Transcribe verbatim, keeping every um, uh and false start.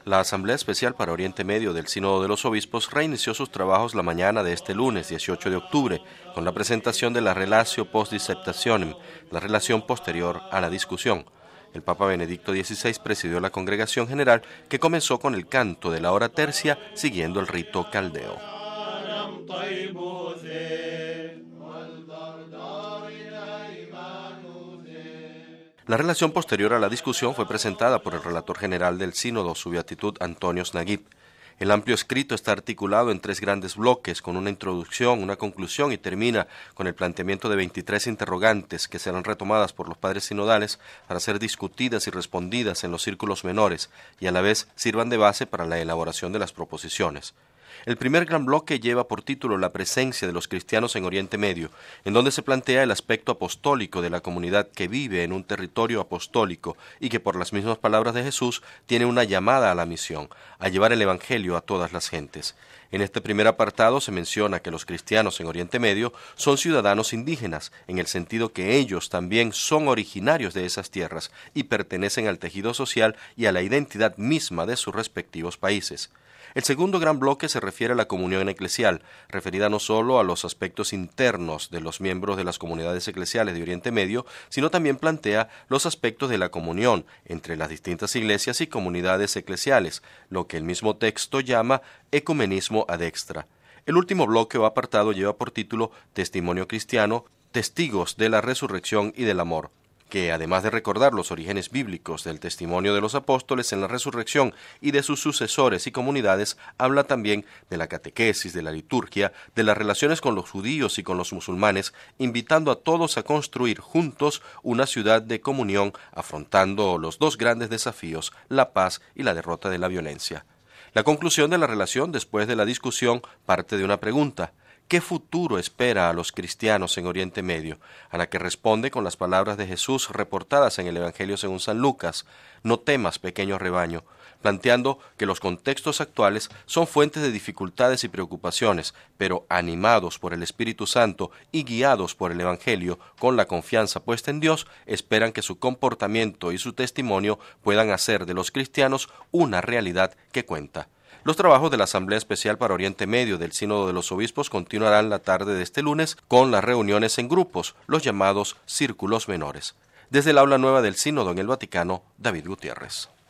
La Asamblea Especial para Oriente Medio del Sínodo de los Obispos reinició sus trabajos la mañana de este lunes dieciocho de octubre con la presentación de la Relatio Post Disceptationem, la relación posterior a la discusión. El Papa Benedicto dieciséis presidió la congregación general que comenzó con el canto de la hora tercia siguiendo el rito caldeo. La relación posterior a la discusión fue presentada por el relator general del Sínodo, Su Beatitud Antonios Naguib. El amplio escrito está articulado en tres grandes bloques, con una introducción, una conclusión y termina con el planteamiento de veintitrés interrogantes que serán retomadas por los padres sinodales para ser discutidas y respondidas en los círculos menores y a la vez sirvan de base para la elaboración de las proposiciones. El primer gran bloque lleva por título La presencia de los cristianos en Oriente Medio, en donde se plantea el aspecto apostólico de la comunidad que vive en un territorio apostólico y que, por las mismas palabras de Jesús, tiene una llamada a la misión, a llevar el Evangelio a todas las gentes. En este primer apartado se menciona que los cristianos en Oriente Medio son ciudadanos indígenas, en el sentido que ellos también son originarios de esas tierras y pertenecen al tejido social y a la identidad misma de sus respectivos países. El segundo gran bloque se refiere a la comunión eclesial, referida no solo a los aspectos internos de los miembros de las comunidades eclesiales de Oriente Medio, sino también plantea los aspectos de la comunión entre las distintas iglesias y comunidades eclesiales, lo que el mismo texto llama ecumenismo ad extra. El último bloque o apartado lleva por título Testimonio cristiano, testigos de la resurrección y del amor, que además de recordar los orígenes bíblicos del testimonio de los apóstoles en la resurrección y de sus sucesores y comunidades, habla también de la catequesis, de la liturgia, de las relaciones con los judíos y con los musulmanes, invitando a todos a construir juntos una ciudad de comunión, afrontando los dos grandes desafíos, la paz y la derrota de la violencia. La conclusión de la relación después de la discusión parte de una pregunta: ¿qué futuro espera a los cristianos en Oriente Medio? A la que responde con las palabras de Jesús reportadas en el Evangelio según San Lucas: no temas, pequeño rebaño, planteando que los contextos actuales son fuentes de dificultades y preocupaciones, pero animados por el Espíritu Santo y guiados por el Evangelio, con la confianza puesta en Dios, esperan que su comportamiento y su testimonio puedan hacer de los cristianos una realidad que cuenta. Los trabajos de la Asamblea Especial para Oriente Medio del Sínodo de los Obispos continuarán la tarde de este lunes con las reuniones en grupos, los llamados círculos menores. Desde el aula nueva del Sínodo en el Vaticano, David Gutiérrez.